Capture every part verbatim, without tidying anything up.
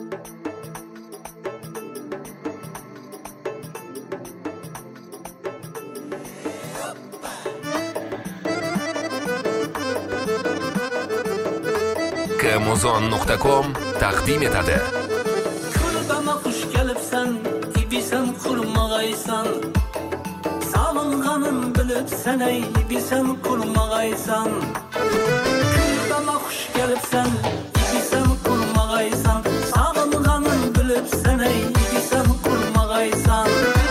kmuzon nuqta com taqdim etadi. Kulbama xush kelibsan, ibisan qurmag'aysan. Sog'inganim bilib sanay, ibisan qurmag'aysan. Kulbama xush kelibsan, ibisan qurmag'aysan. Sog'inganim bilib sanay, ibisan qurmag'aysan.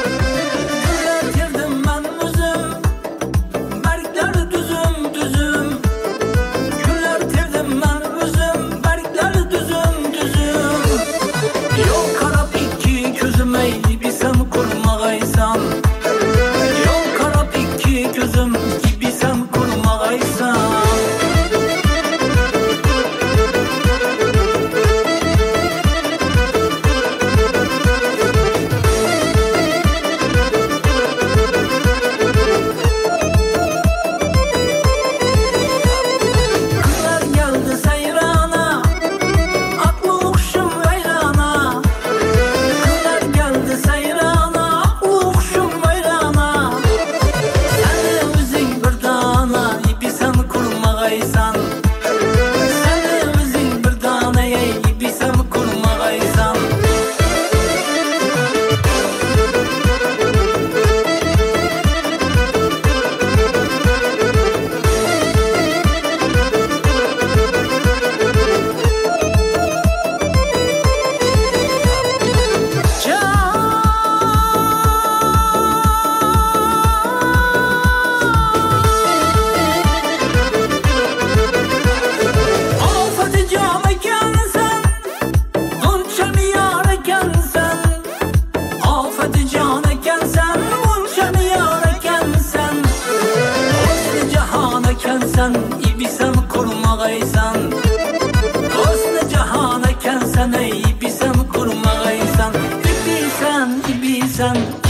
Sen ibisan kurmagaysan, Hosni jahon ekansan, ey ibisan kurmagaysan, ibisan ibisan